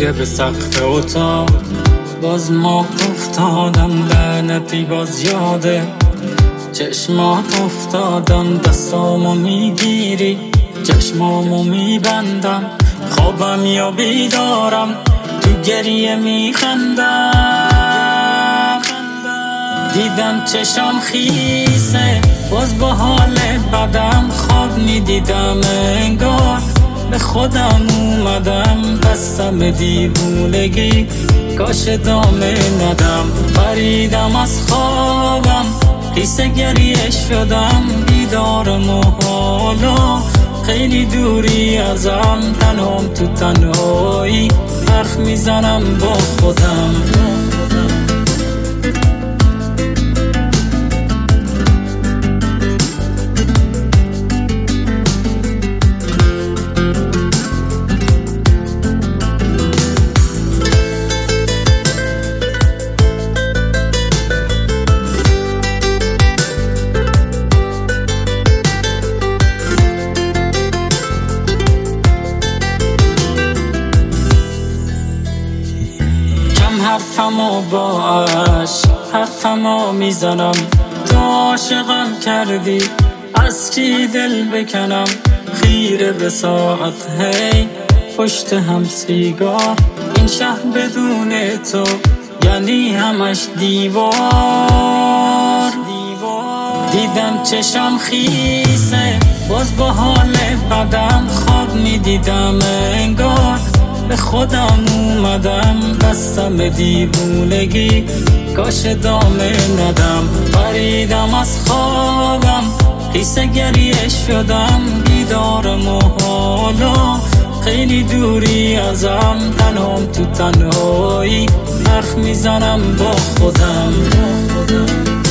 خیره به سقف اتاق، باز ما افتادم لعنتی باز یاده چشمات افتادن، دستامو میگیری چشمامو میبندم، خوابم یا بیدارم تو گریه میخندم. دیدم چشام خیسه باز با حال بدم، خواب میدیدم انگار به خودم اومدم، دستم دیوونگی کاش ادامه ندم. پریدم از خوابم قیصه گریه شدم، بیدارم و حالا خیلی دوری ازم، تنهام تو تنهایی حرف میزنم با خودم. حرفمو با عشق حرفمو میزنم، تو عاشقم کردی از کی دل بکنم. خیره به ساعت هی پشت هم سیگار، این شهر بدون تو یعنی همش دیوار. دیدم چشم خیسه باز با حال بدم، خواب میدیدم انگار به خودم اومدم، دستم دیوونگی کاش ادامه ندم. پریدم از خوابم قیصه گریه شدم، بیدارم و حالا خیلی دوری ازم، تنهام تو تنهایی حرف میزنم با خودم.